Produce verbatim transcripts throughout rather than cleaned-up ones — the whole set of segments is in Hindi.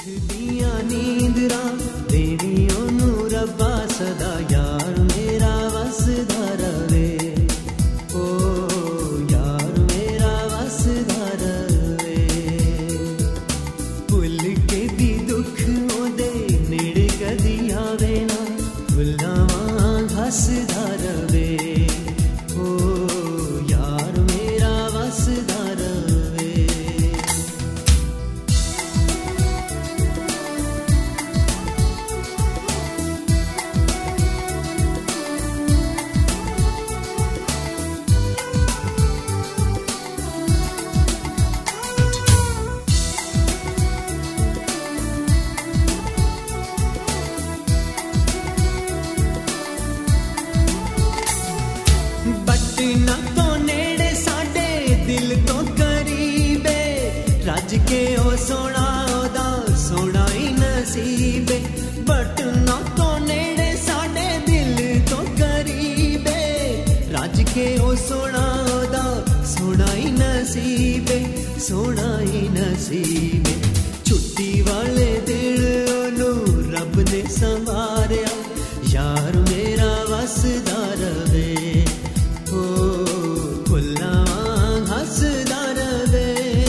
दिया नींदरा देनी ओनू रब्बा सदा यार मेरा वसदा रवे ओ यार मेरा वसदा रवे भुल के भी दुख ओदे नेड़े कदी आवे ना भुलावां हसदा रवे ओ यार मेरा वसदा रवे बटना तो नेड़े साडे दिल तो करीबे रज के ओ सोना ओदा सोना ही नसीबे बटना तो नेड़े साडे दिल तो करीबे रज के ओ सोना ओदा सोना ही नसीबे सोना ही नसीबे छुट्टी वाले दिन ओनू रब ने संवारिया यार मेरा वसदा रवे ओ भुलावां हसदा रवे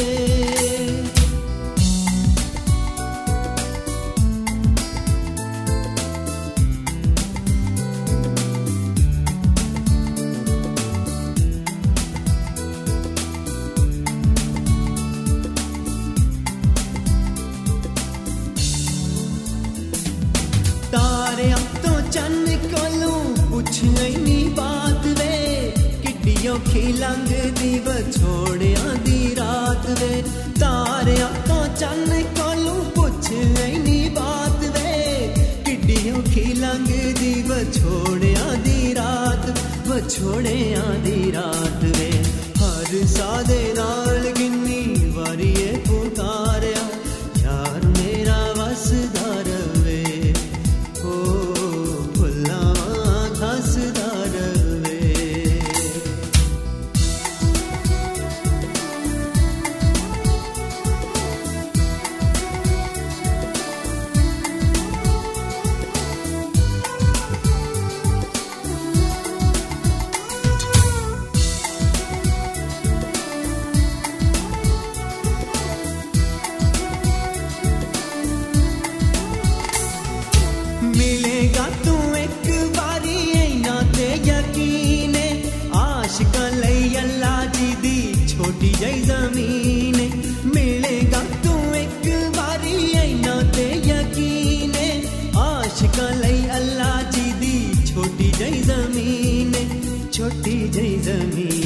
तारे तो चन्न कोलू पुछई नी बात वे किड्डियों खिलंग दी बछोड़ियां दी रात वे तारे तो चन्न कोलू पुछई नी बात वे किड्डियों खिलंग दी बछोड़ियां दी रात बछोड़ियां दी रात वे हर सादे नाल गिन्नी वारिए पुकारिया यार मेरा वसदा रवे ओ भुलावां हसदा रवे मिलेगा तू एक बारी ऐना ते यकीने आशिकां लई अल्लाह जी दी छोटी जई ज़मीन मिलेगा तू एक बारी ऐना ते यकीने आशिकां लई अल्लाह जी दी छोटी जई ज़मीन छोटी जई ज़मीन